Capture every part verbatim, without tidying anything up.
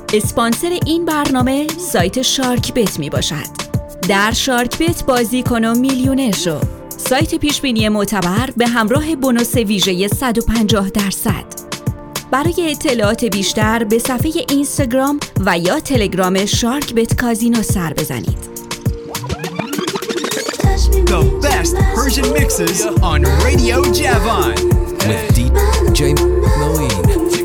اسپانسر این برنامه سایت شارک بت می باشد. در شارک بت بازی کن و میلیونر شو. سایت پیشبینی معتبر به همراه بونوس ویژه صد و پنجاه درصد. برای اطلاعات بیشتر به صفحه اینستاگرام و یا تلگرام شارک بت کازینو سر بزنید. The best Persian mixes on Radio Javan with D J Moeen.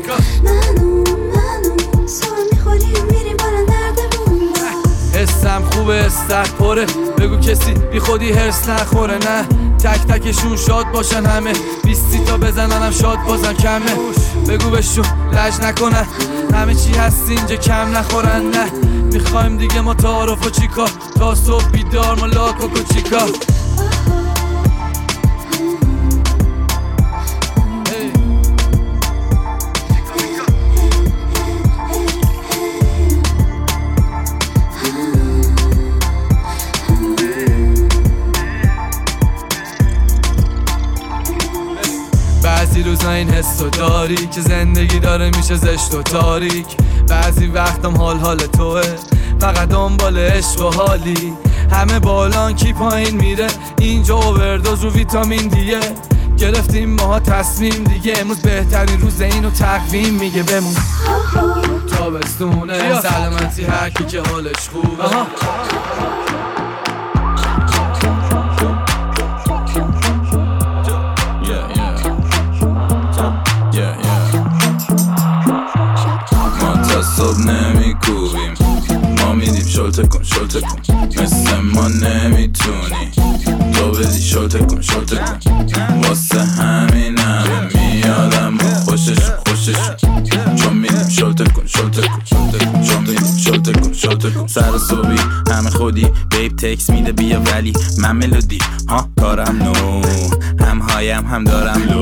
حسم خوبه استک پره، بگو کسی بی خودی هرس نخوره. نه تک تکشون شاد باشن، همه بیستی تا بزننم شاد بازن کمه. بگو بهشون لج نکنن، همه چی هست اینجا کم نخورن. نه میخوایم دیگه ما تعارف و چیکار، تا صبح بیدار ما لاک و کوچیکا. بعضی روزا این حسو داری که زندگی داره میشه زشت و تاریک. بعضی وقتم حال حال توه، فقط دنبال عشق و حالی. همه بالان کی پایین میره، اینجا اووردوز رو ویتامین دیه. گرفتیم ماها تصمیم دیگه، امروز بهترین روز اینو تقویم میگه بمون. تابستونه سلامتی هر کی که حالش خوبه. صبح نمی کوبیم، ما میدیم شلته کن شلته کن، مثل ما نمیتونی تو بدی شلته کن شلته کن. واسه همین همه میادم با خوششون خوششون، چون میدیم شلته کن شلته کن شلته کن، چون میدیم شلته کن شلته کن. سر صبحی همه خودی بیب تکس میده بیا، ولی من ملودی ها کارم نو، هم هایم هم دارم لو.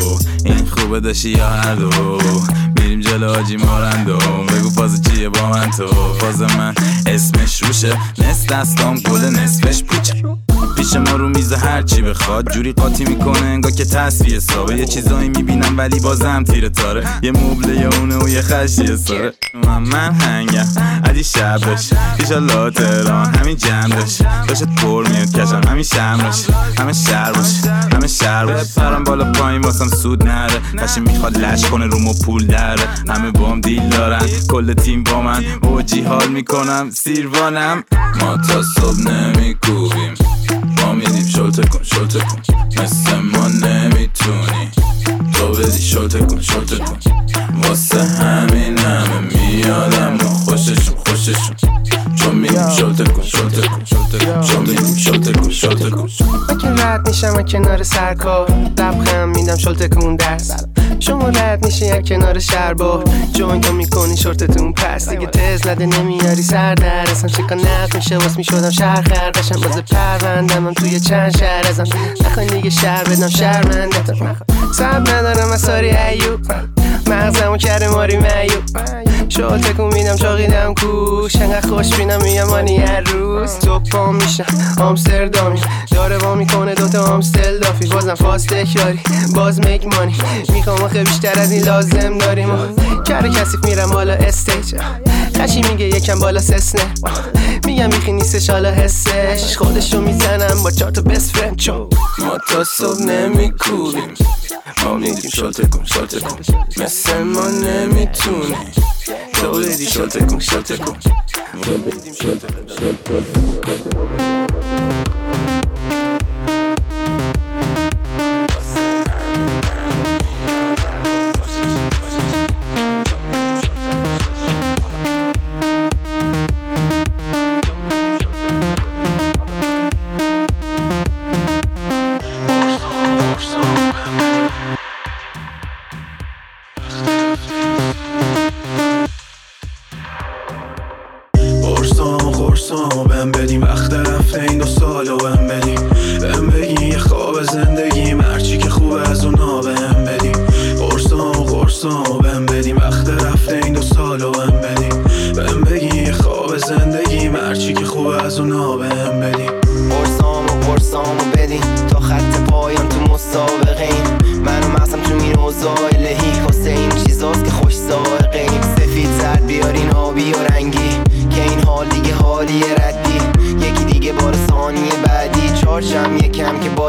این خوبه داشتی یا هر دو، میریم جلو آجی مارندو. بگو فاز چیه با من تو، فاز من اسمش روشه، نصف دستام گل نصفش پوچه. پیش ما رو میزه هرچی بخواد، جوری قاطی میکنه انگا که تصفیه حسابه. یه چیزایی میبینم ولی بازم تیره تاره، یه مبله یه اونه و یه خشیه ساره. من من هنگم عدی شبش ایشالله تهران همین جمع داشت، داشت پر میاد کشم همین شمرش. همه شهر باش همه شهر باش، پرم بالا پایین واسم سود نره. کشی میخواد لش کنه رومو پول داره، همه بام دیل دارن کل تیم با من اوجی حال میکنم سیروانم. ما تا صبح نمیکوبیم، ما میدیم شلته کن شلته کن، مثل ما نمیتونی تو بدی شلته کن شلته کن. واسه همین همه میادم با خوششون خوششون، چون میدیم شلته کن شلته کن شلته کن، چون میدیم شلته کن شلته کن. من که رد میشم از کنار سرکار، لبخم میدم شلته کن دست. شما رد میشی از کنار شربار، جوینتو میکنی شورتتون پس. دیگه تز نده نمیاری سر در اصلا شکا نق میشه واس میشدم شهر خردشم. باز پروندم هم توی چند شهر ازم، نخواین دیگه شهر بدم شهرمندتم. سب ندارم از ساری ایوب، مغزمو کرده ماری میوب. شلته کن میدم چاقیدم کوش، انقدر خوش بینم میام مانی هر روز. تو پا میشم آمستردامی، داره با میکنه دوتا آمستل دافی. بازم فاست تکراری باز میک مانی، میخوام آخه بیشتر از این لازم داریم. کار کسیف میرم بالا استیج، خشی میگه یکم بالا سسنه. میگم میخی نیستش حالا حسش، خودشو میزنم با چهار تا بست فرند. چون ما تا صبح نمیکوبیم، ما میدیم شلته کن شلته کن، مثل ما نمیتونی تو بدی شلته کن شلته کن. قرصامو قرصامو بهم بدیم وقت رفته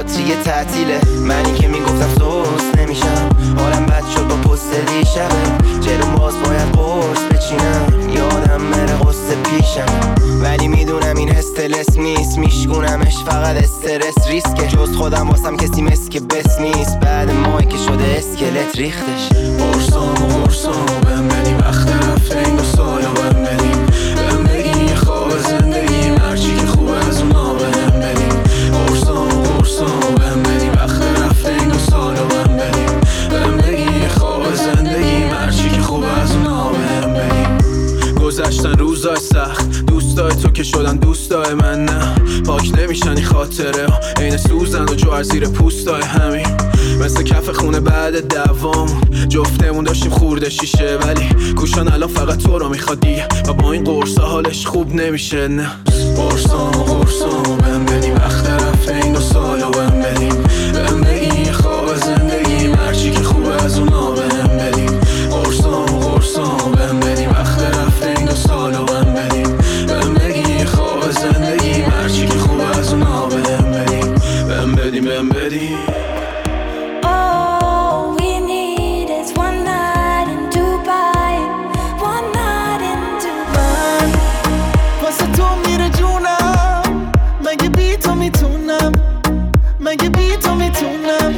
باتری تعطیله. منی که میگفتم سوس نمیشم، حالم بد شد با پست دیشبه. جلوم باز باید قرص بچینم، یادم بره قصه پیشم. ولی میدونم این استرس نیست، میشگونمش فقط استرس ریسکه. جز خودم واسم کسی مثل که بس نیست، بعد ماهی که شده اسکلت ریختش. قرصام و قرصام بهم بدیم، وقت رفته این دو سالا بهم بدیم. بهم بگیم یه خواب زندگی، مرچی که خوبه از اونا بهم بدیم. قرصام و قرصام بهم بدیم، وقت رفته این دو سالا بهم بدیم. بهم بگیم یه خواب زندگی، مرچی که خوبه از اونا بهم بدیم. گذشتن روزای سخت، دوستای تو که شدن دوستای من نه. پاک نمیشن این خاطره ها، عین سوزن و جوهر زیر پوستای همین. مثل کف خونه بعد دوامون، جفتمون داشتیم خورده شیشه. ولی کوشان الان فقط تو رو میخواد دیگه، و با این قرصا حالش خوب نمیشه. نه قرصام و قرصام بهم بدیم، وقت رفته این دو سالا بهم بدیم. بهم بگیم یه خواب زندگی، مرچی که خوبه از اونا بهم بدیم. قرصام و قرصام بهم بدیم، وقت رفته این دو سالا بهم بدیم. بهم بگیم یه خواب زندگی، مرچی که خوبه از اونا بهم بدیم. بهم بدیم بهم بدیم. مگه بی تو میتونم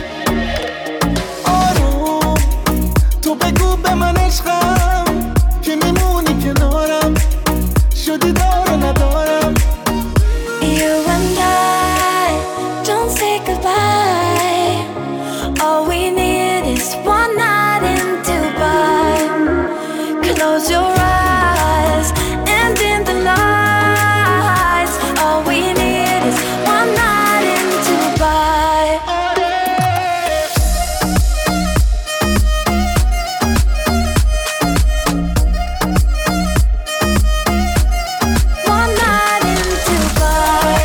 آروم تو بگو به من عشقم که میمونی کنارم شدی دار و ندارم. You and I don't say goodbye. All we need is one night in Dubai. Close your eyes and dim the lights. All we need is one night in Dubai. One night in Dubai.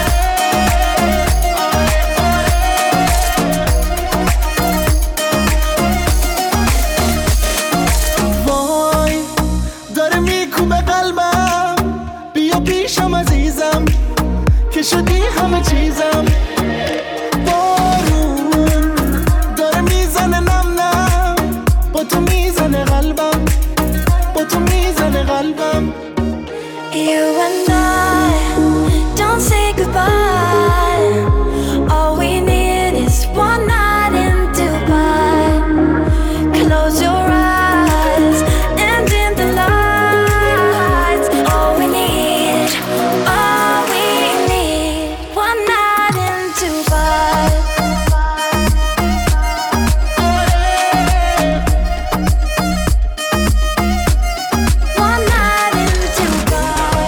وای داره میکوبه قلبم، بیا پیشم عزیزم که شدی همه چیزم. بارون داره میزنه نم نم، با تو میزنه قلبم، با تو میزنه قلبم. You and I don't say goodbye. All we need is one night in Dubai. Close your eyes and dim the lights. All we need, all we need, one night in Dubai. One night in Dubai.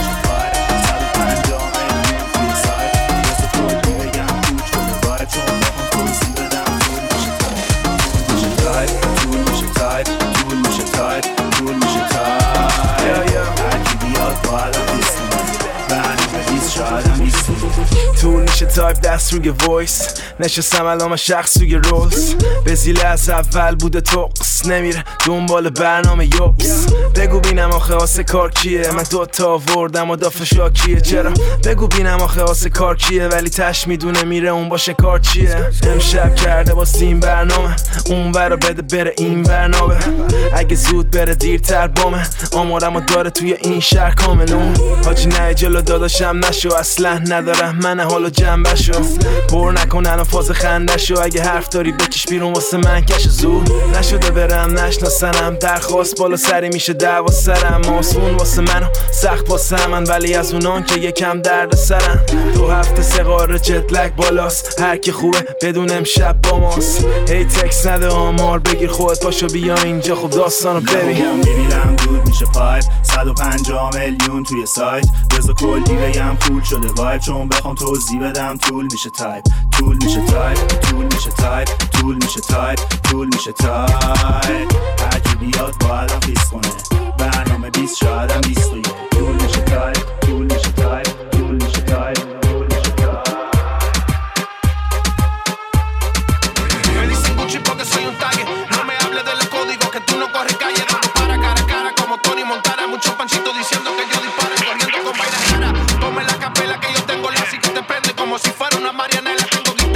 طول میشه تایپ دست روی وایس، نشستم الان من شخص روی رولز. به زیله از اول بوده توقس، نمیره دنبال برنامه یوبس. بگو بینم آخه آسه کار کیه، من دوتا آوردم و دافه شاکیه. چرا بگو بینم آخه آسه کار کیه، ولی تش میدونه میره اون باشه کار چیه. امشب کرده با این برنامه، اون برا بده بره این برنامه. اگه زود بره دیرتر بامه، آمارم داره توی این شهر کاملون. حاجی نه جلو داداشم نشو، اصلا ندارم من حالو جنبشو. پر نکن الان فاز خندشو، اگه حرف داری بکش بیرون واسه من کش زود. نشده برم نشناسنم، درخواست بالا سری میشه دعوا سرم. آسمون واسه منو سخت واسه من، ولی از اونان که یکم درد سرم. دو هفته سه قاره جتلک بالاست، هر کی خوبه بدون امشب با ماست. هی تکس نده آمار بگیر خودت پاشو بیا اینجا، خب داستانو ببین. میبینم دود میشه پایپ، صد و پنجاه میلیون توی سایت. بذار کلی بگم پول شده وایب، چون بخوام توضیح بدم طول میشه تایپ. طول میشه تایپ، طول میشه تایپ، طول میشه تایپ، طول میشه تایپ. هر کی بیاد با الان خیس کنه، برنامه بیست شاید هم بیست و یک. طول میشه تایپ، طول میشه تایپ، طول میشه تایپ، طول میشه تایپ. Me dicen Gucci porque soy un tague. No me hable de los códigos que tú no corres calle. Dando para cara a cara como Tony Montana. Muchos panchitos diciendo que yo disparo, corriendo con vaina cara. Ponme la capela que yo tengo la así que te prende como si fuera una Marianela. Tengo guitarra.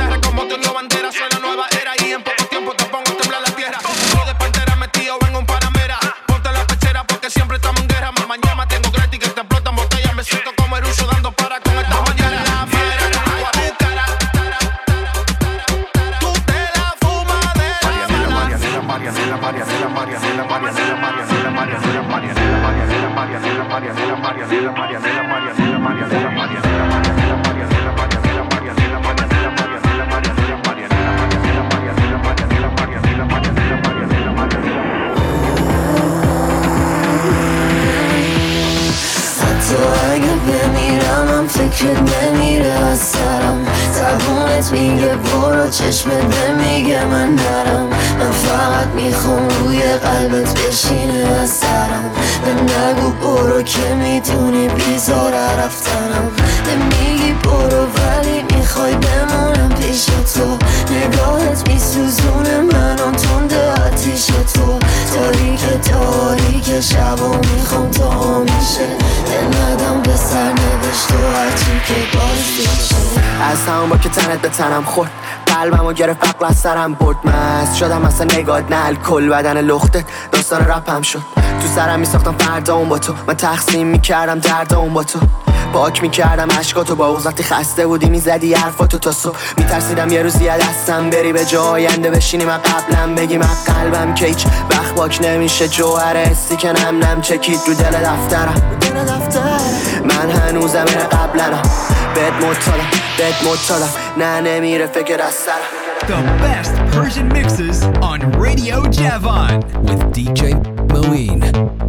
فکرت نمیره از سرم زبونت میگه برو چشمت نمیگه من نرم من فقط میخوام روی قلبت بشینه از سرم به نگو برو که میدونی بیزاره رفتنم نمیگی برو ولی میخوای بمونم پیش تو نگاهت میسوزونه منم تنده آتیش تو تاریک تاریک شبا میخوام تا میشه دل ندم به سر نوشت و هرچی که بازی شد از همون با که تنت به تنم خورد قلبمو گرفت بقل از سرم برد مست شدم اصلا نگات نه الکل بدن لختت داستان رپم شد تو سرم میساختم فردا اون با تو من تقسیم میکردم درد اون با تو پاک میکردم عشقاتو با وقتی خسته بودی میزدی حرفاتو تا صبح میترسیدم یه روزی از دستم بری به جای آینده بشینی من قبلم بگی من قلبم که هیچ وقت پاک نمیشه جوهر حسی که نم نم چکید رو دل دفترم من هنوزم این قبلنم بد مطالم بد مطالم نه نمیره فکر از سرم The best Persian mixes on Radio Javan with D J Moeen.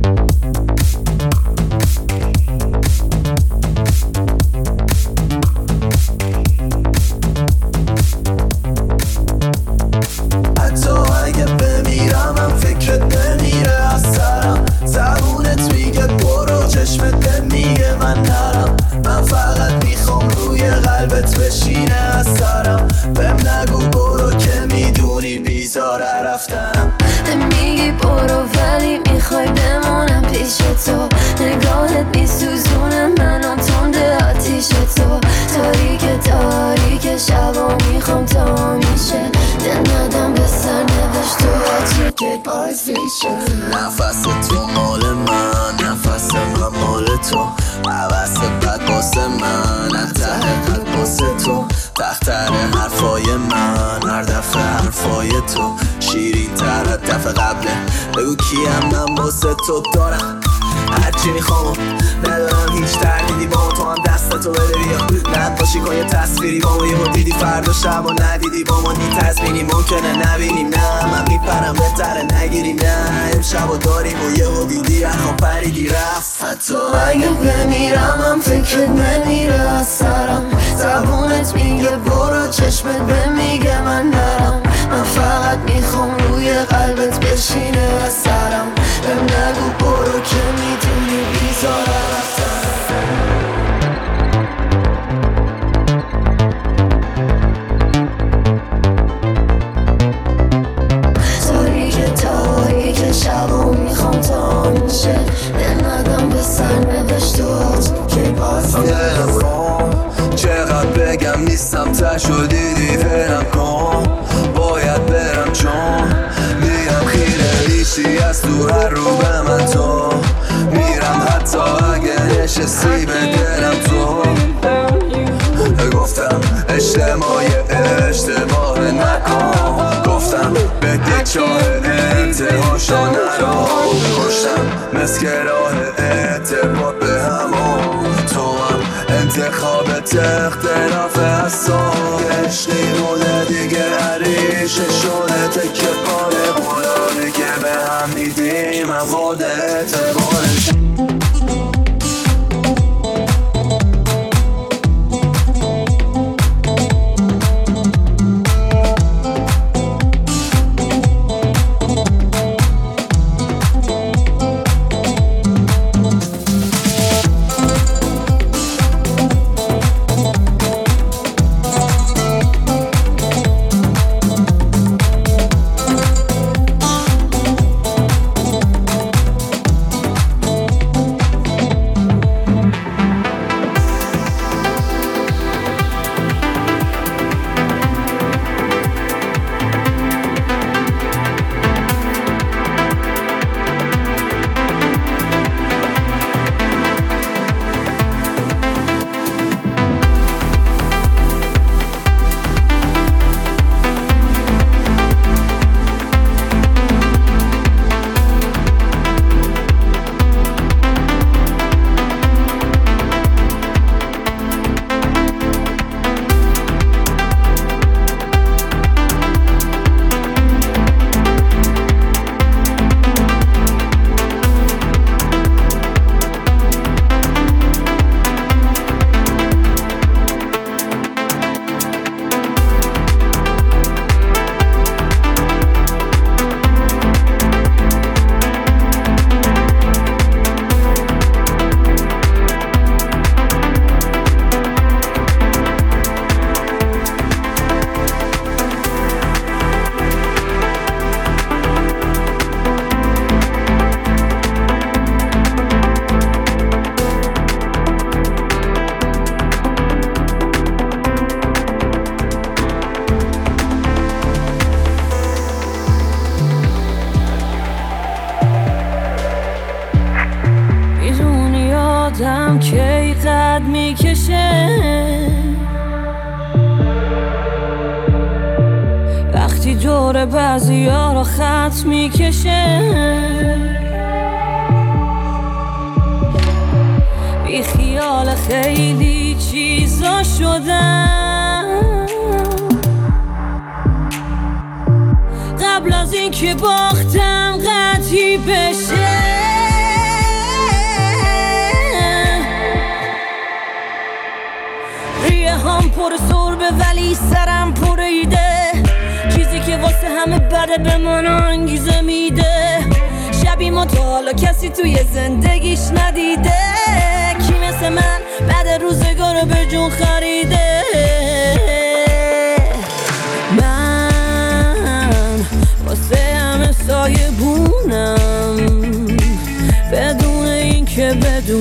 حتی اگه بمیرم هم فکرت نمیره از سرم زبونت میگه برو چشمت نمیگه من نرم من فقط میخوام روی قلبت بشینه از سرم بهم نگو برو که میدونی بیزاره رفتم نمیگی برو ولی میخوای بمونم پیش تو نگاهت میسوزونه منم تنده آتیش تو تاریک تاریک شبا میخوام تا میشه دل ندم به سر نوشت و هرچی که بازی شد نفس تو مال من نفس من مال تو عوض بد واسه من انتهه قلب واسه تو تختر حرفای من هر دفعه حرفای تو شیرین تر دفعه قبله بگو کیم من واسه تو دارم هرچی میخوام ندارم هیچ تردیدی با تو هم دستتو بده بیا ند باشی کن یه تصویری با ما یه دیدی فردا شب و ندیدی با ما نی تزمینی ممکنه نبینیم نه من میپرم بهتره نگیریم نه امشب و داریم و یه دیدی رخم پریدی رفت حتی اگه بمیرم هم فکرت نمیره از سرم زبونت میگه برو چشمت بمیگه من نرم من فقط میخوام روی قلبت بشینه از سرم بهم نگو برو که میدونی بیزاره رفتم تاریک تاریک شبا میخوام تا میشه دل ندم به سر نوشت و که بازی چقدر بگم نیستم تشو دیدی برم کن باید برم چون میرم خیره ریشی از تو هر رو به من تو میرم حتی اگه نشستی به دلم تو گفتم اجتماعی اشتباه نکن گفتم به چاه انتهاشو نرو کشتم مسکه راه اعتبار به همون تو هم انتخابت اختلاف اصاب عشقی مونه دیگه عریشه شده تکه پاره بولاری که به هم دیدیم مواد اعتبارش قدم کی قد میکشه وقتی دور بعضی ها را خط میکشه بی خیال خیلی چیزا شدم قبل از این که باختم قطعی بشه ریه هم پر سربه ولی سرم پر ایده چیزی که واسه همه بده به من انگیزه میده شبی ما تا حالا کسی توی زندگیش ندیده کی مثل من بعد روزگار به جون خریده من واسه همه سایه بونم بدون این که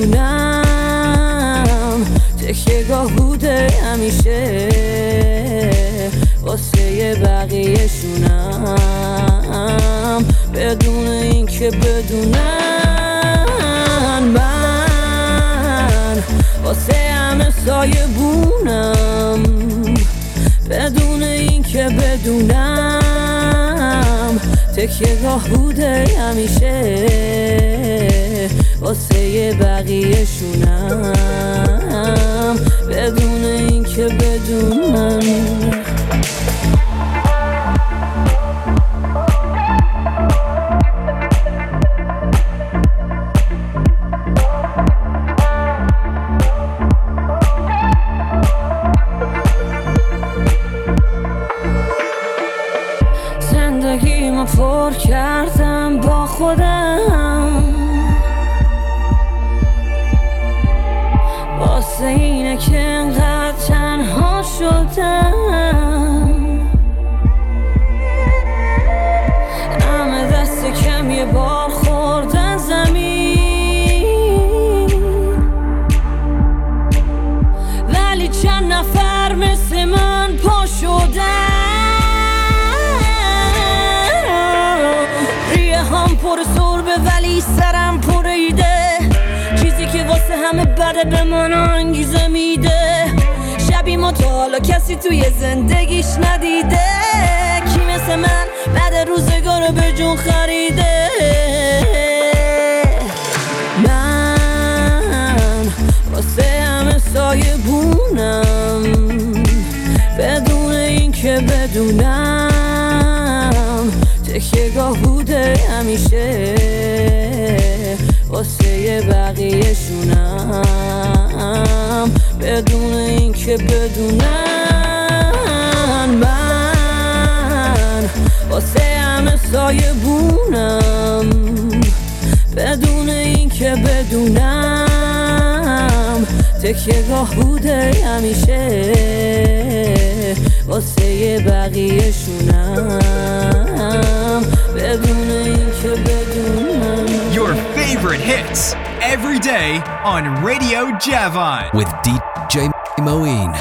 بدونم تکیه گاه بوده همیشه واسه بقیه شونم بدون این که بدونم من واسه همه سایه بونم بدون این که بدونم تکیه گاه بوده همیشه واسه بقیه شونم بدون این که بدونم زندگیمو پر کردم با خودم واسه اینه که انقدر تنها شدم همه دست کم یه بار خوردن زمین ولی چند نفر مثل من پا شدن ریه هم پر سربه ولی سرم پر ایده چیزی که واسه همه بده به من انگیزه میده شبی ما تا حالا کسی توی زندگیش ندیده کی مثل من بعد روزگار به جون خریده من واسه همه سایه بونم بدون این که بدونم تکیه گاه بوده همیشه واسه بقیه شونم بدون این که بدونم من واسه همه سایه بونم بدون این که بدونم تکیه گاه بوده همیشه واسه بقیه شونم بدون این که بدونم Your favorite hits every day on Radio Javan with D J Moeen.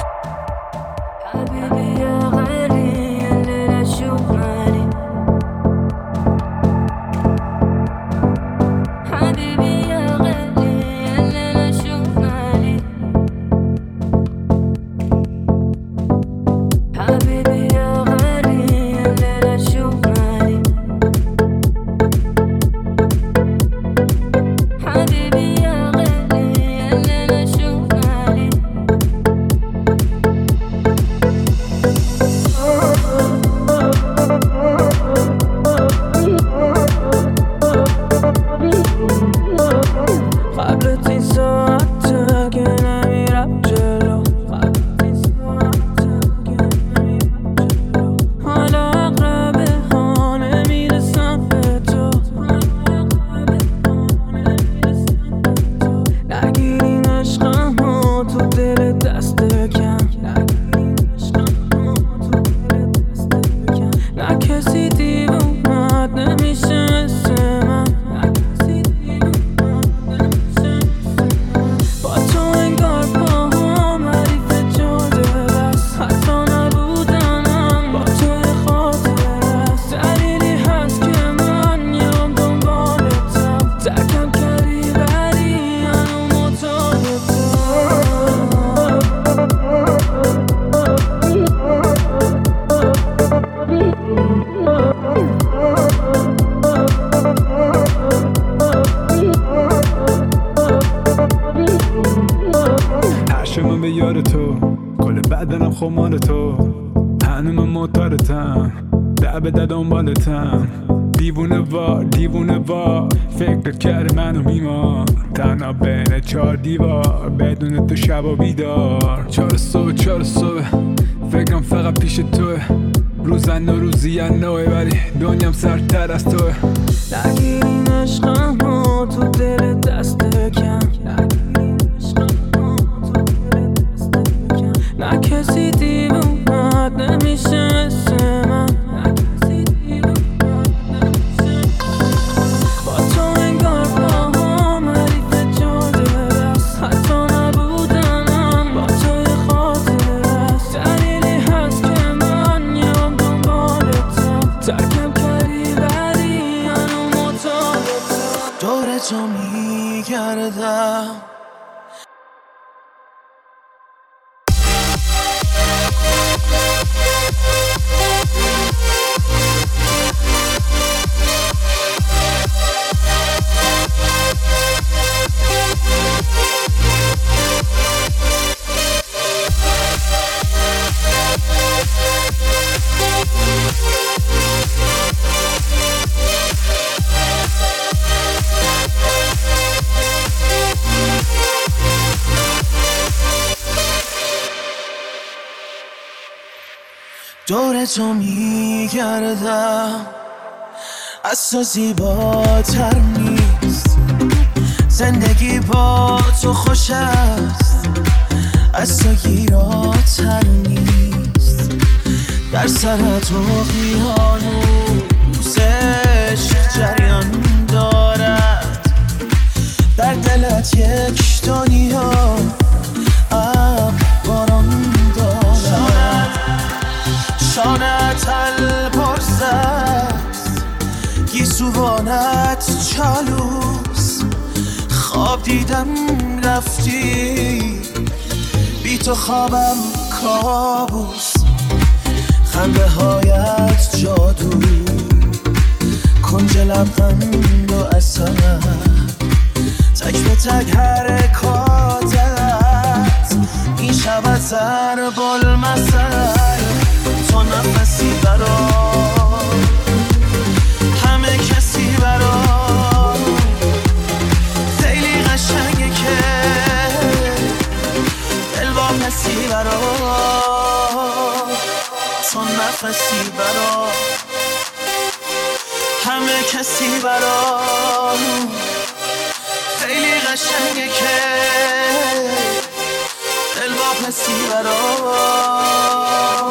بدنم خمال تو، هنوز موتارتم، لعبه ده دنبالتم، دیوونه وار دیوونه وار، فکرت کرده منو میمار، تنها بین چار دیوار، بدون تو شب و بیدار. چار صبح چار صبح فکرم فقط پیش توه، روزن و روزی نوه ولی دنیام سرتر از توه. نگیر این عشقم و تو دل دست کم، نه کسی دیوونت نمیشه مثل من، با تو انگار پاهم حریف جاده است، حتی نبودنم با تو یه خاطره است، دلیلی هست که من یام دنبالتم، ترکم کردی ولی هنو مطابقم، دور تو میگردم. دور تو میگردم، از تو زیباتر نیست، زندگی با تو خوش است، از تو گیراتر نیست، در سرت و قیانوزش جریان دارد، در دلت یک دنیا اب باران دارد، شانت الپرس است، گیسوانت چالوس، خواب دیدم رفتی، بی تو خوابم کابوس، خنده هایت جادو، کنج لبخند و اثر، تک به تک حرکاتت، این شب ضرب المثل، تو نفسی برام، همه کسی برام، خیلی قشنگه که دل با کسی برام، تو نفسی برام، همه کسی برام، خیلی قشنگه که دل با کسی برام.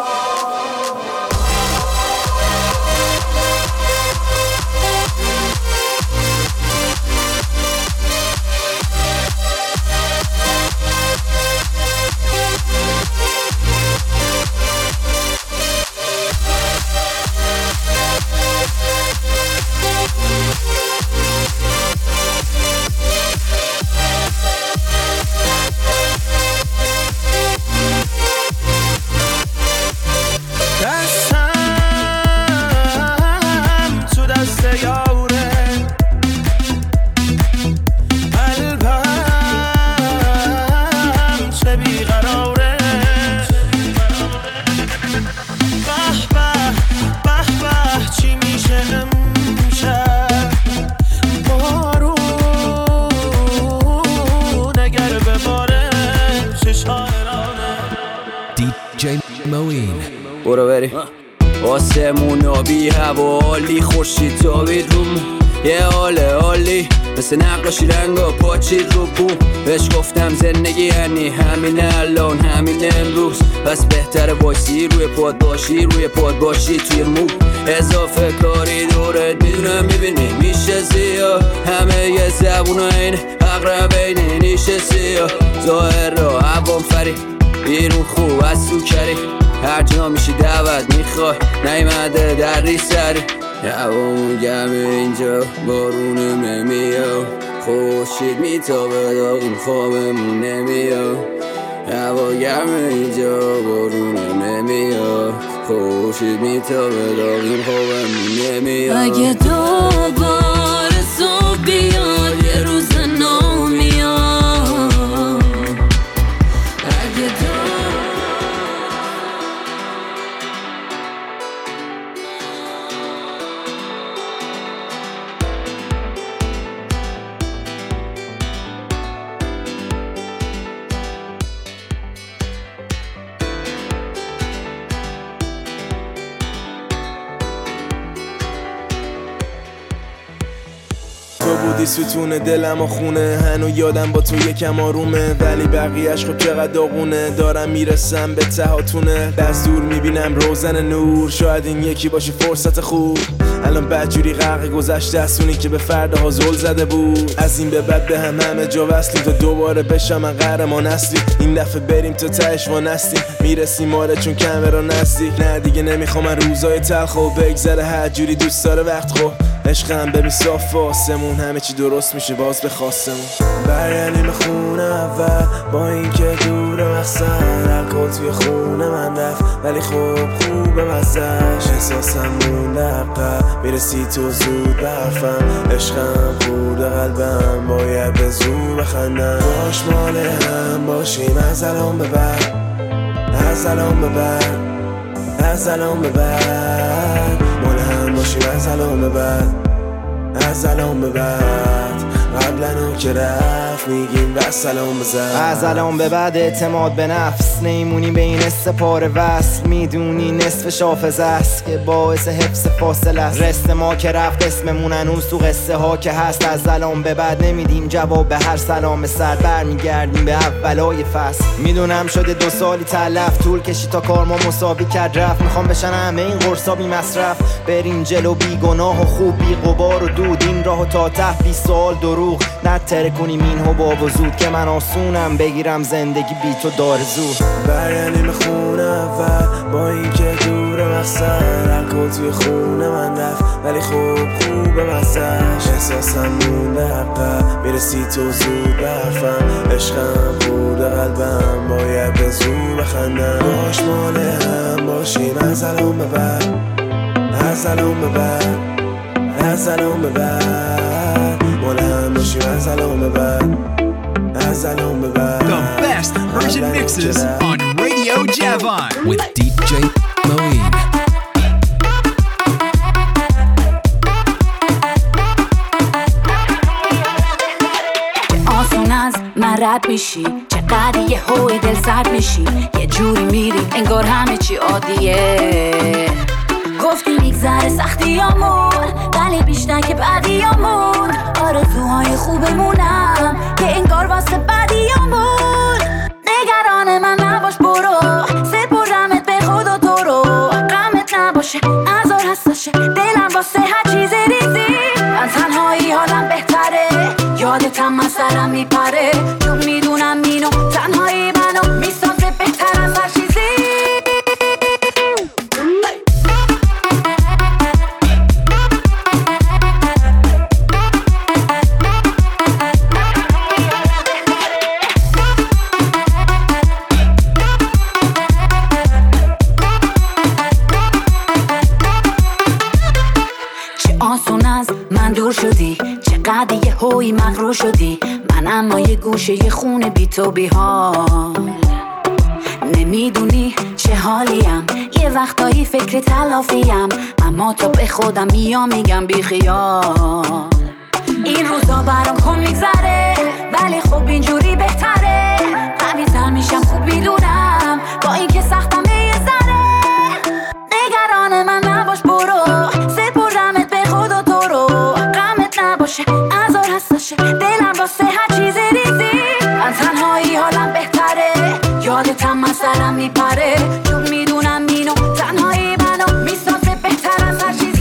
برو بری آسمون آبی هوا عالی، خورشید تابید روم یه حال عالی، مثل نقاشی رنگا پاچید رو بوم، بهش گفتم زندگی یعنی همین الان همین امروز، پس بهتره وایسی روی پاد باشی، روی پاد باشی توی مو، اضافه کاری دورت میدونم میبینی میشه زیاد، همه یه زبون این اقرب اینه نیشه سیاه، ظاهر را عوام فری بیرون خوب از تو کری، هر جا میشی دعوت میخوای نیمده در ری سری، هوامون گرمه اینجا بارونم نمیاد، خورشید میتابه داغیم خوابمون نمیاد، هوا گرمه اینجا بارونم نمیاد، خورشید میتابه داغیم خوابمون نمیاد. اگه دوباره صبح بیاد یه روز نو میاد، اگه دوباره بودی ستون دلم و خونه، هنو یادم با تو یکم آرومه، ولی بقیهش خب چقدر داغونه. دارم میرسم به تهاتونه، از دور میبینم روزن نور، شاید این یکی باشه فرصت خوب. الان بدجوری غرق گذشته اسونی که به فردها زل زده بود. از این به بعد به هم همه جا وصلیم تا دوباره بشم من قهرمان اصلی. این دفعه بریم تا تهش وانستیم، میرسیم آره چون کمرا نزدیک. نه دیگه نمیخوام من روزای تلخ و بگذره، هر جوری دوست داره وقت خو عشقم ببین صاف آسمون، همه چی درست میشه باز به خواستمون. برگردیم خونه اول با این که دور مقصد، الکل توی خونه من رفت ولی خوب خوبه مزش. احساسم مونده عقب میرسی تو زود برفم، عشقم خورده قلبم باید به زور بخندم. باش مال هم باشیم از الان به بعد، از الان به بعد، از الان به بعد مال هم باشیم از الان به بعد، از الان به بعد. قبلنو که رفت میگیم و سلام بزن. از الان به بعد اعتماد به نفس نیمونی بین سپار وصل، میدونی نصف حافظه است که باعث حفظ فاصله است. رست ما که رفت اسممون هنوز تو قصه ها که هست. از الان به بعد نمیدیم جواب به هر سلام سر، برمیگردیم به اولای فصل. میدونم شده دو سالی تلف، طول کشی تا کار ما مساوی کرد رفت. میخوام بشن همه این قرصا بی مصرف، بریم جلو بی گناه و خوب بی غبار و دود. این راهو تا ته بیست سال دروغ نتره کنیم این حباب و زود، که من آسونم بگیرم زندگی بی تو داره زود. برگردیم خونه اول با این که دور مقصد، الکل توی خونه من رفت ولی خوب خوبه مزش. احساسم مونده عقب میرسی تو زود برفم، عشقم خورده قلبم باید به زور بخندم. باش مال هم باشیم از الان به بعد، از الان به بعد، از الان به بعد مال هم باشیم از الان به بعد، از الان به بعد. The best Persian mixes on Radio Javon with دی جی Moeen. آسون از من رد میشی، چقدر یه هوی دل سرد میشی، یه جوری میری انگار همه چی عادیه. گفتی میگذره سختیامون ولی بیشتر که بدیامون، آرزوهای خوبمونم که انگار واسه بدیامون. نگران من نباش برو، سپردمت به خدا تو رو، غمت نباشه ازار حساشه دلم واسه هر چیز ریزی. من تنهایی حالم بهتره، یادتم من سرم میپره، چون میدونم اینو تنهایی منو میسازه بهتر از هر چیزی. شدی چقدر یه هوی مغرور شدی، من اما یه گوشه یه خونه بی تو بی حال. نمیدونی چه حالیم، یه وقتایی فکر تلافیم، اما تا به خودم میام میگم بی خیال. این روزا برام کن میگذره ولی خب اینجوری بهتره، قوی‌تر میشم خوب میدونم با این که سختم یه ذره. نگران من نباش برو، سپردمت به خدا تو رو، غمت نباشه ازار حساشه دلم واسه هر چیز ریزی. من تنهایی حالم بهتره، یادتم من سرم میپره، چون میدونم اینو تنهایی منو میسازه بهتر از هر چیزی.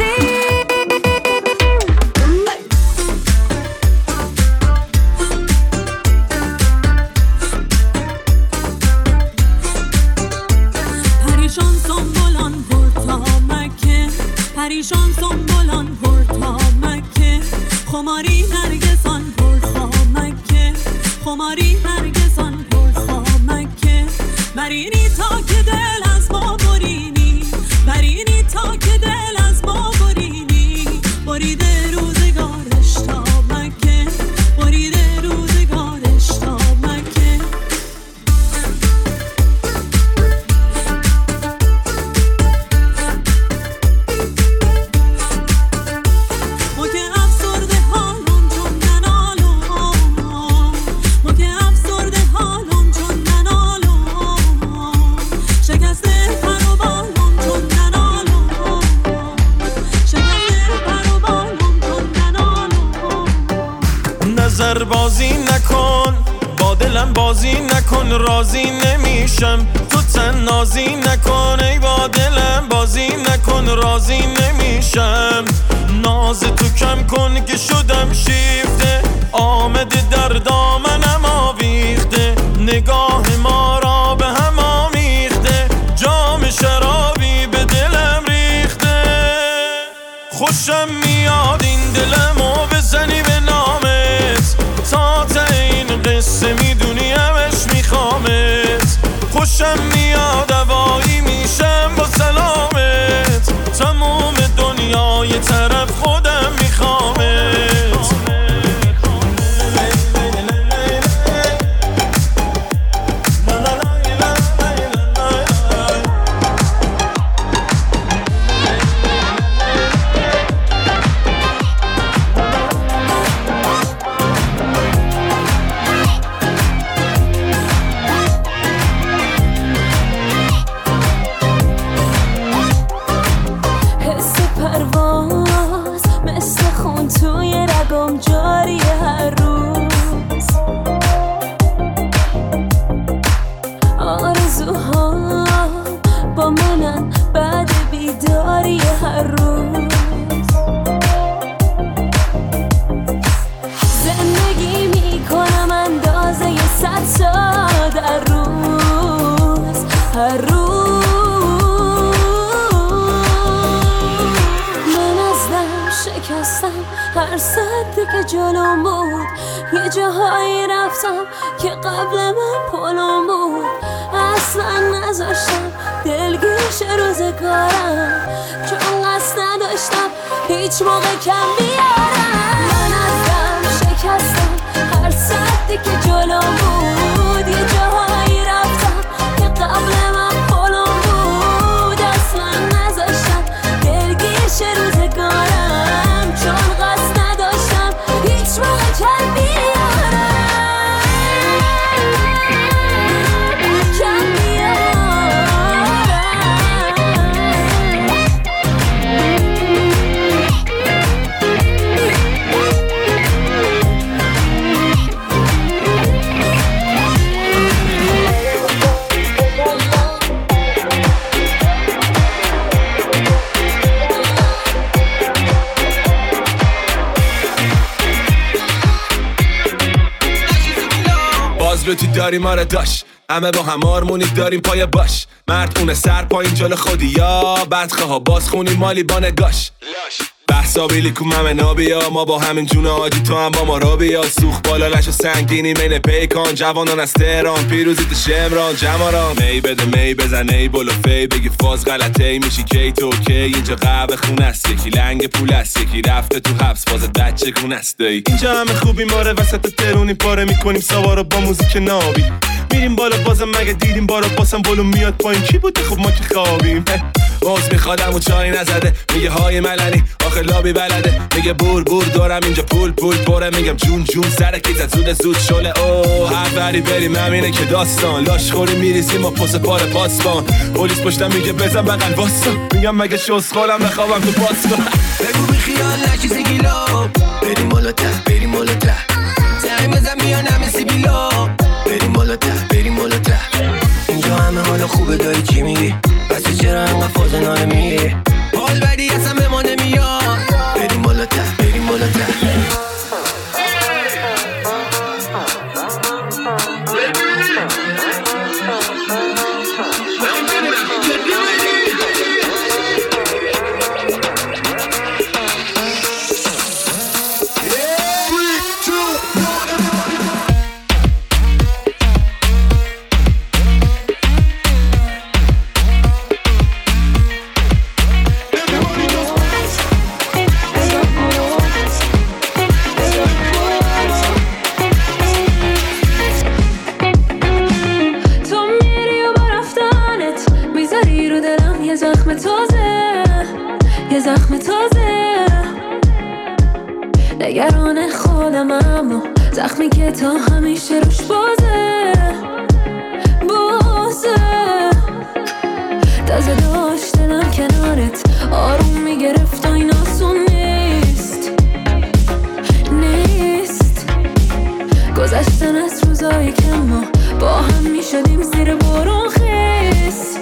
پریشان سنبولان پر تا مکه، پریشان سنبولان پر تا مکه، خماری نرگسان پر خامکه، خماری نرگسان پر خامکه. برینی تا که دل از ما برینی، برینی تا که دل از ما برینی، بریده روزگارش تا مکه، بریده روزگارش تا مکه. ما که افسرده حالون چون ننالون، ما که افسرده حالون چون ننالون، شکسته پر و بالون چون ننالون. نظر بازی نکن، با دلم بازی نکن، راضی نمیشم تو تنازی نکن. ای با دلم بازی نکن، راضی نمیشم. ناز تو کم کن که شدم شیفته، آمده در دامنم آویخته، نگاه ما را به هم آمیخته، جام شرابی به دلم ریخته. خوشم میاد این دلمو بزنی به نامت، تا تا این قصه میدونی همش میخوامت. خوشم میاد هوایی میشم با سلامت، تموم دنیای طرف خودم میخوامت. هر صدی که جلوم بود یه جاهایی رفتم که قبل من پلم بود. اصلا نذاشتم دلگیش روزگارم، چون قصد نداشتم هیچ موقع کم بیارم. من ازم شکستم هر صدی که جلوم بود یه جاهایی رفتم که قبل من پلم بود. اصلا نذاشتم دلگیش روزگارم، چون قصد نداشتم هیچ موقع کم بیارم. کم لوتی داریم ما را داشت، همه با هم آرمونی داریم پای باش. مرد اونه سر پایین جل خودی یا بدخواه ها باز خونی مالی با نگاش. بحثا بیلی کو ممه نابیا، ما با همین جون آجی تو هم با ما را بیا. سوخ بالا لش و سنگینی مین پیکان، جوانان از تهران پیروزی تو شمران. جماران می بده می بزن ای بلو فی، بگی فاز غلطه ای میشی کی تو کی. اینجا قهوه خون است، یکی لنگ پول است، یکی رفته تو حبس فاز بچه گون است. اینجا همه خوبی ماره وسط ترونی پاره میکنیم سوارو با موزیک نابی. میریم بالا بازم مگه دیدیم بارا باسم بلو میاد پایین کی بوده خب ما که خوابیم. باز میخوادم و چای نزده، میگه های ملنی آخه لابی بلده، میگه بور بور دارم اینجا پول پول پره. میگم جون جون سر کیزت زود زود شله. اوه هر بری بریم همینه که داستان، لاش خوری میریزیم ما پس پار پاسبان. پلیس پشتم میگه بزن بغل واسم، میگم مگه شوز خالم بخوابم تو پاسبان. بگو بی خیال نشی سیگیلا، بریم بالا ته بریم بالا ته، زنگ بزن میان همه سیبیلا. بریم بالا ته بریم بالا ته، اینجا همه حالا خوبه داری چی میگی؟ بس چرا انقدر فاز ناله میگی؟ حال بدی اصلا به ما نمیاد. بریم بالا ته بریم بالا ته. نگران خودم اما زخمی که تا همیشه روش بازه بازه. تازه داشت دلم کنارت آروم میگرفت و این آسون نیست نیست. داشتن از روزایی که ما با هم میشدیم زیر بارون خیس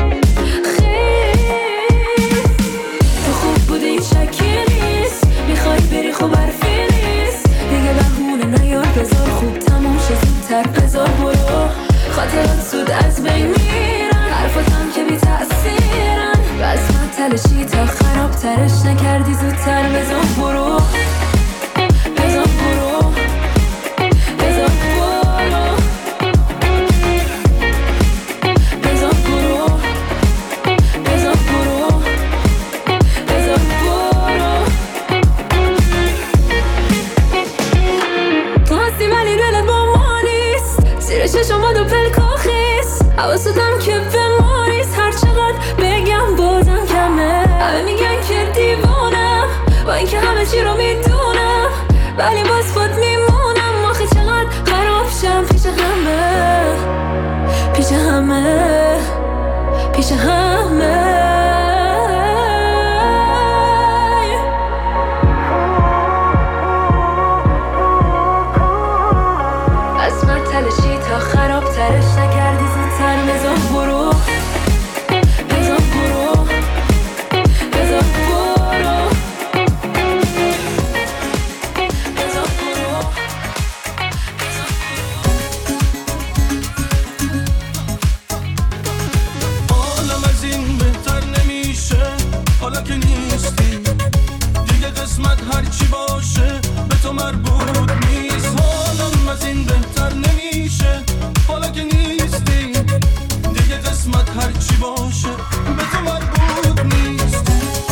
خیس. تو خوب بودی این شکی نیست، میخوای بری خوب حرفی نیست دیگه، بهونه نیار بذار خوب تموم شه زودتر بذار برو. خاطرات سود از بین میرن، حرفاتم که بی تأثیرن، بزمت تلشی تا خراب ترش نکردی زودتر بذار برو بذار برو بذار برو بذار برو بذار برو بذار برو. تو هستی ولی دلت با ما نیست، زیر چشم باد و پلکا خیس، حواستم که به ما نیست، هر چقدر بگم بازم کمه. همه میگن که دیوانم با اینکه همه چی رو میدونم، ولی باز خود میمونم. آخه چقدر خراب شم پیش همه پیش همه پیش همه. از من تلشی تا خراب ترش نکردی زودتر بذار برو بذار برو بذار برو بذار برو. حالم از این بهتر نمیشه حالا که نیستی دیگه، قسمت هرچی باشه به تو مربوط نیست. حالم از این بهتر نمیشه حالا که نیستی دیگه، قسمت هرچی باشه به تو مربوط نیست.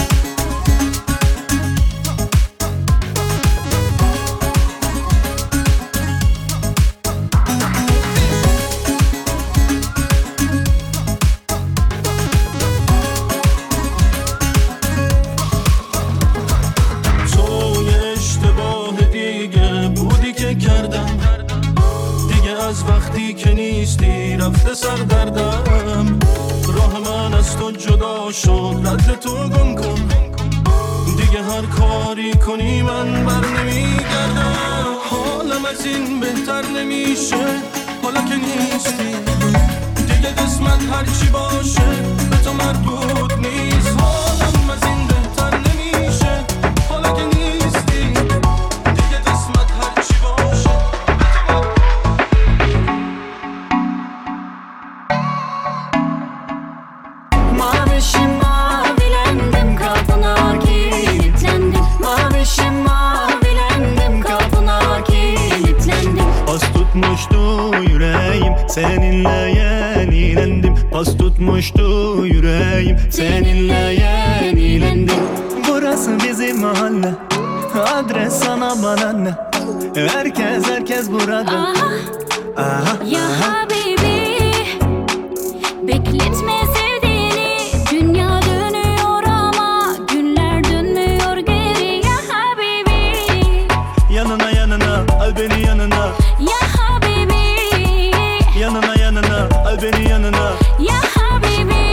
تو یه اشتباه دیگه بودی که کردم دیگه، از وقتی که نیستی رفته سر دردم. راه من از تو جدا شد، رد تو گم کن دیگه، هر کاری کنی من بر نمیگردم. حالم از این بهتر نمیشه حالا که نیستی دیگه، قسمت هرچی باشه به تو مربوط نیست. حالم از این بهتر نمیشه حالا که نیستی دیگه، قسمت هرچی باشه به تو Mavişim mavilendim, kapına kilitlendim. Mavişim mavilendim, kapına kilitlendim. Pas tutmuştu yüreğim, seninle yenilendim. Pas tutmuştu yüreğim, seninle yenilendim. Burası bizim mahalle, adres sana bana ne? Herkes herkes burada. Aha, Ya habibi, bekletme sevdiğini. Dünya dönüyor ama günler dönmüyor geri. Ya habibi, yanına yanına al beni yanına. ya habibi, Yanına yanına al beni yanına. ya habibi.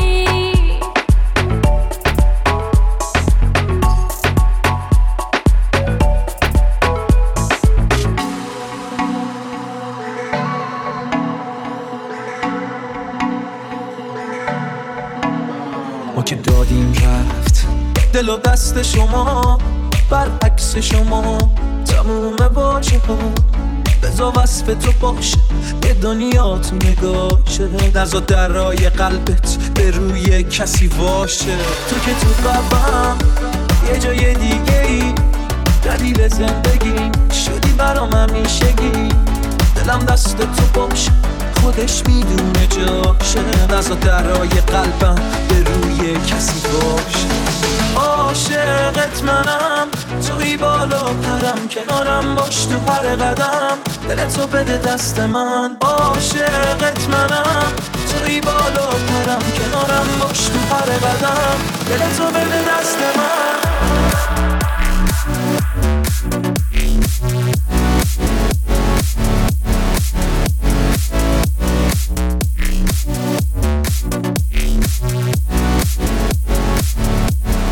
ما که دادیم رفت دل و دست شما، برعکس شما تموم واجه ها. بذار وصف تو باشه به دنیات نگاشه، نذار درای قلبت به روی کسی واشه. تو که تو قلبم یه جای دیگه ای، دلیل زندگی شدی برام همیشگی. دلم دست تو باشه خودش میدونه جاشه، نذار درای قلبم به روی کسی باشه. عاشقت منم، توی بالا پرم، کنارم باش تو هر قدم، دلتو بده دست من. عاشقت منم، توی بالا پرم، کنارم باش تو هر قدم، دلتو بده دست من.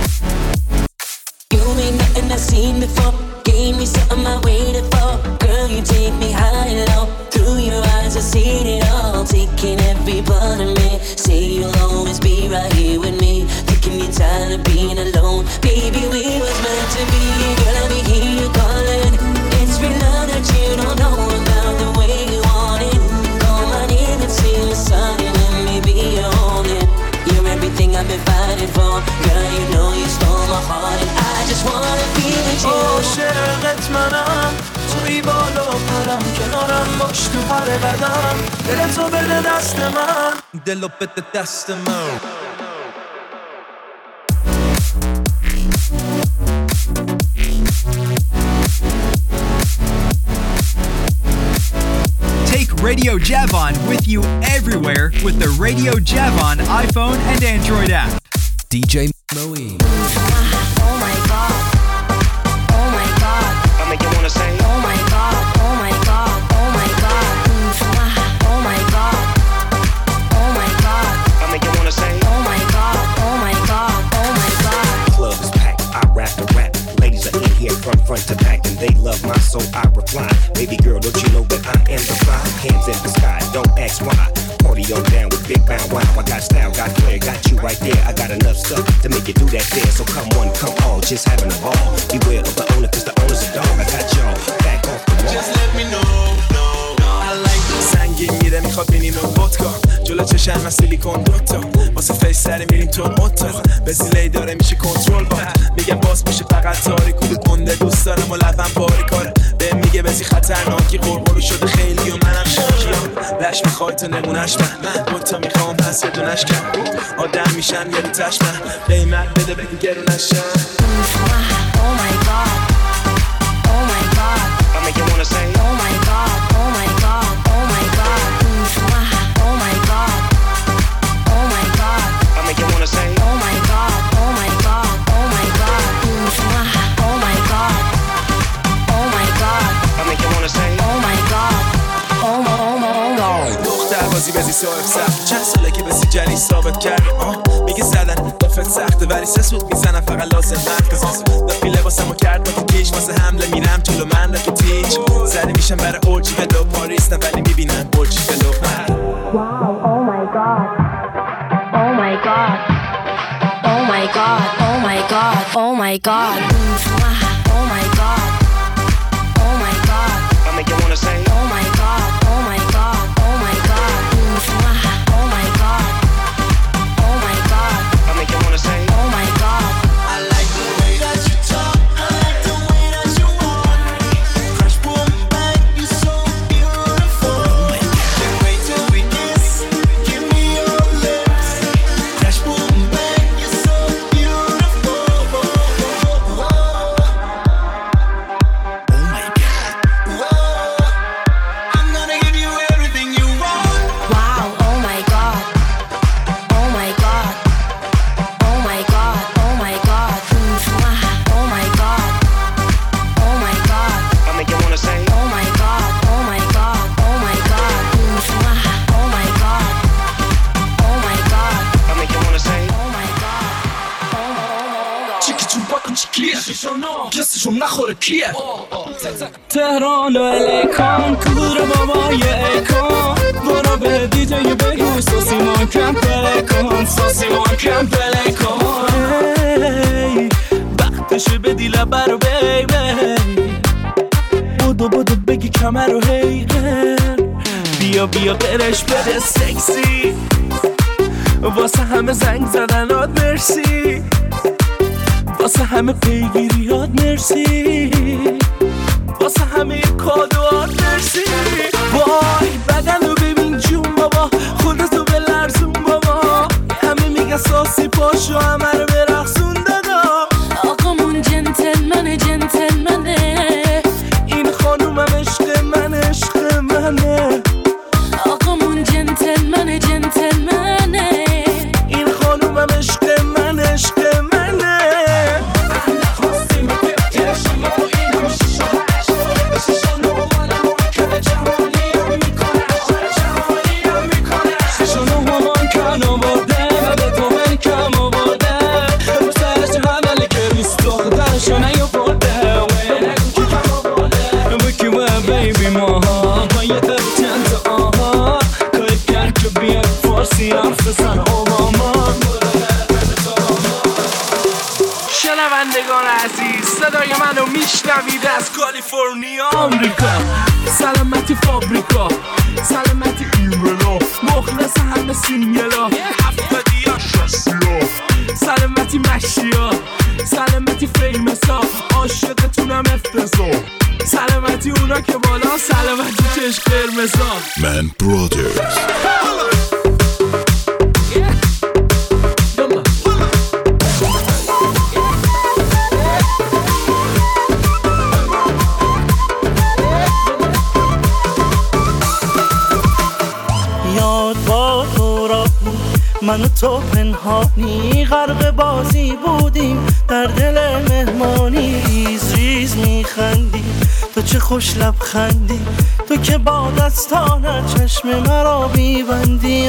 You ain't nothing I've seen before. Gave me something I waited for. Girl, you take me high and low. Through your eyes I see it all, taking every part of me. Say you'll always be right here with me. Thinking you're tired of being alone. Baby, we was meant to be. Girl, let me hear you calling. It's real love that you don't know about, the way you want it. Call my name and say you're sorry. Let me be your only. You're everything I've been fighting for. Girl, you know you stole my heart and I just wanna be with you. عاشقت منم، توی بالا پرم، کنارم باش تو هر قدم. دلتو بده دست من، دلو بده دست من. Take Radio Javon with you everywhere with the Radio Javon iPhone and Android app. D J Moeen. Oh my god. Oh my god. I make you wanna say, Oh my god. Oh my god. Oh my god. Oh my god. Oh my god. I make you wanna say, Oh my god. Oh my god. Oh my god. Club is packed, I rap the rap. Ladies are in here from front to back, and they love my soul, I reply. Baby girl, don't you know that I am the fly? Hands in the sky, don't ask why. Party on down with Big Bow Wow. I got style, got flair, got you right there. I got enough stuff to make you do that there. So come one, come all, just having a ball. Beware of the owner, cause the owner's a dog. I got y'all back off the wall. Just let me know, no, no. I like سنگین میره میخواد بینیم ودکا. جلو چشم من سیلیکون دوتا. واسه فیس سری میریم تو اتاق. بزیلی داره میشه کنترل با. میگم باز میشه فقط تاریک. کلوت مونده دوست دارم و لبم باری کاره. به میگه بزی خطرناکی، قرقرو شده خیلی و منم شاکیام. لش میخوای تو نمونش من، دوتا میخوام پس یه دونش کم. آدم میشم یه روتش من، قیمت بده بگو گرونشم. Oh my god. Oh my god. I make you wanna say, Oh my god. Oh my god. Oh my god. Oh my god. Oh my god. I make you wanna say, Oh my god. Oh my god. Oh my god. Oh my god. Oh my god. I make you wanna say, Oh my god. Oh my oh my oh my. دختر بازی بزی صاحب سخت، چند ساله که بسی جنی ثابت کرد. آه میگه زدن دفت سخته ولی سه سود میزنم، فقط لازم مرد قصاص. دفعی لباسمو کرد با تیش، واسه حمله میرم جلو من رفت تیچ. زده میشم برای اورجی ولو پاریس، نه ولی میبینم برجی ولو من. Wow, oh my god. Oh my god. Oh my god. Oh my god. Oh my god. Oh my god. Oh my god. I make you wanna say, Oh my god. Oh my god. Oh my god. Oh my god. Oh my god. I make you wanna say, Oh my god. I like the way that you talk, I like the way that you want me. Fresh boom bang, you're so beautiful. Can't wait till we kiss, give me your lips. Fresh boom bang, you're so beautiful. Oh my god. Whoa. I'm gonna give you everything you want. Wow, oh my god. Oh my god. Oh my god. Oh my god. Oh my god. Oh my god. I make you wanna say, Oh my god. Oh my god. Oh my god. Oh my god. Oh my god. I make you wanna say, Oh my god. چیکی چون باکن چیکیه کسی شون نخوره کیه تهران و الیکان کور بابای ایکان برو به دیجه یه بگو سوسی مان کم پله کن سوسی مان کم پله کن وقتشه بدی لبه رو بیبی بودو بودو بگی کمر رو هیگن بیا بیا قرش بده سکسی واسه همه زنگ زدنات مرسی واسه همه پیگیریات مرسی واسه همه کادوات مرسی وای بدن رو ببین جون بابا خودتو بلرزون بابا همه میگن ساسی پاشو همه رو برقصون دادا آقامون جنتلمنه جنتلمنه این خانومم عشق من عشق منه آقامون جنتلمنه جنتلمنه این خانومم عشق من عشق منه خوبه بیبی ماها با یه دل چند تا آها کاری کرد که بیاد فارسی حرف بزن اوباما. شنوندگان عزیز صدای منو میشنوید از کالیفرنیا آمریکا، سلامتی فابریکا، سلامتی ایملا، مخلص همه سینگلا هفتادی ها شستیا، سلامتی مشیا، سلامتی فیمسا، عاشقتونم افتضا، سلامتی اونا که بالا، سلامتی چشم قرمزا. من برادرز من و تو پنهانی غرق بازی بودیم در دل مهمانی، ریز ریز میخندی تو چه خوش لبخندی تو که با دستانت چشم مرا میبندی.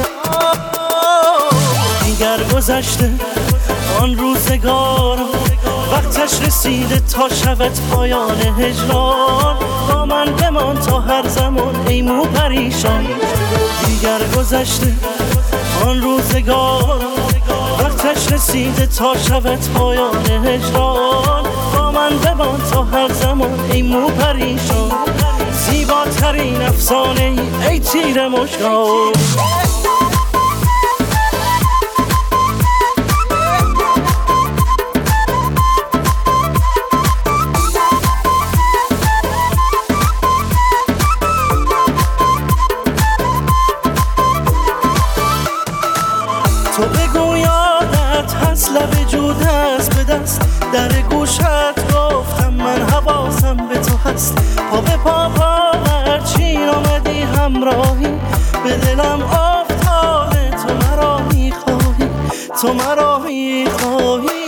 دیگر گذشته آن روزگار، وقتش رسیده تا شود پایان هجران، با من بمان تا هر زمان ای مو پریشان. دیگر گذشته آن روزگار، وقتش رسیده تا شود پایان هجران، با من بمان تا هر زمان ای مو پریشان. زیباترین افسانه ای, ای تیر مشکان. تو بگو یادت هست لب جود هست به دست، در گوشت گفتم من حواسم به تو هست. پا به پا پا هرچین آمدی همراهی، به دلم افتاده تو مرا میخواهی، تو مرا میخواهی.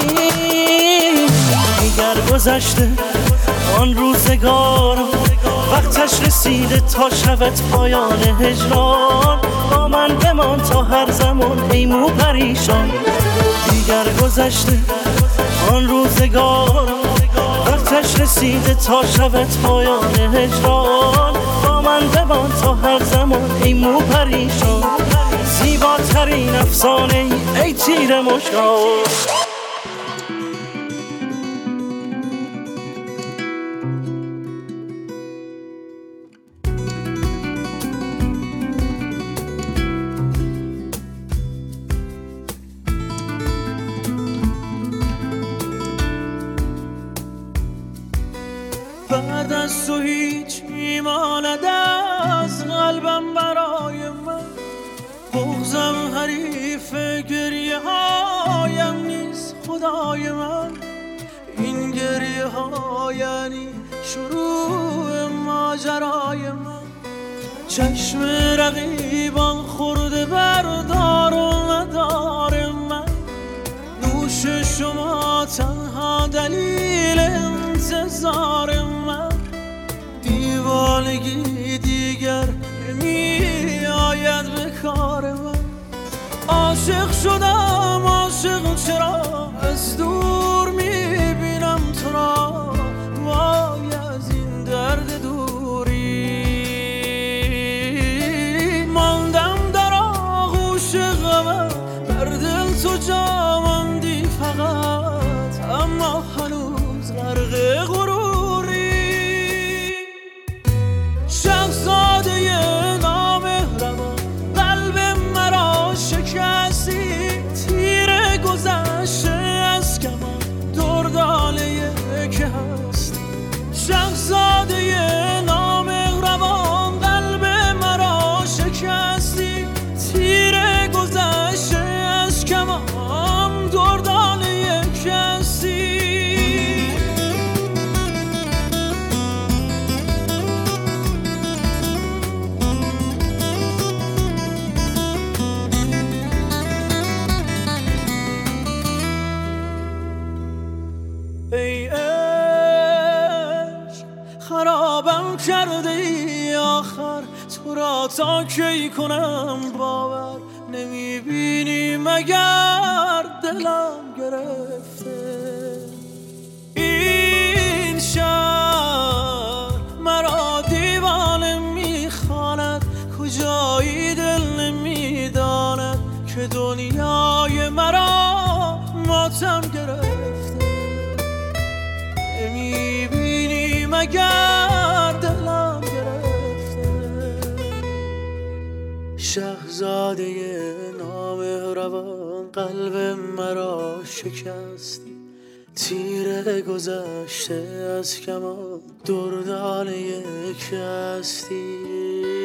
دیگر گذشته آن روزگار، وقتش رسیده تا شود پایان هجران، با من بمان تا هر زمان ای مو پریشان. دیگر گذشته آن روزگار، وقتش رسیده تا شود پایان هجران، با من بمان تا هر زمان ای مو پریشان. زیباترین افسانه ای, ای تیر مشکان. بعد از تو هیچ میماند از قلبم برای من، بغضم حریف گریه هایم نیست خدای من. این گریه ها یعنی شروع ماجرای من، چشم رقیبان خورده بردار و ندار من. نوش شما تنها دلیل انتظار من، دیوانگی دیگر نمی آید به کار من. عاشق شدم عاشق چرا از دور میبینم تو را، وای از این درد دوری. ماندم در آغوش غمت، بر دل تو جا ماندی فقط، اما هنوز غرق غروری. شهزاده نامهربان قلب مرا شکستی، تیر گذشته از کمان درداله که هست. شهزاده نامهربان قلب مرا شکستی، تیر گذشته از کمان درداله که هستی. ای عشق خرابم کرده ای آخر، تو را تا کی کنم باور، نمیبینی مگر دلم گرفته. این شهر مرا دید جایی دل نمیداند که دنیای مرا ماتم گرفته. نمیبینی مگر دلم گرفته. شهزاده نامهربان قلب مرا شکستی. تیر گذشته از کمان دردان یک هستی.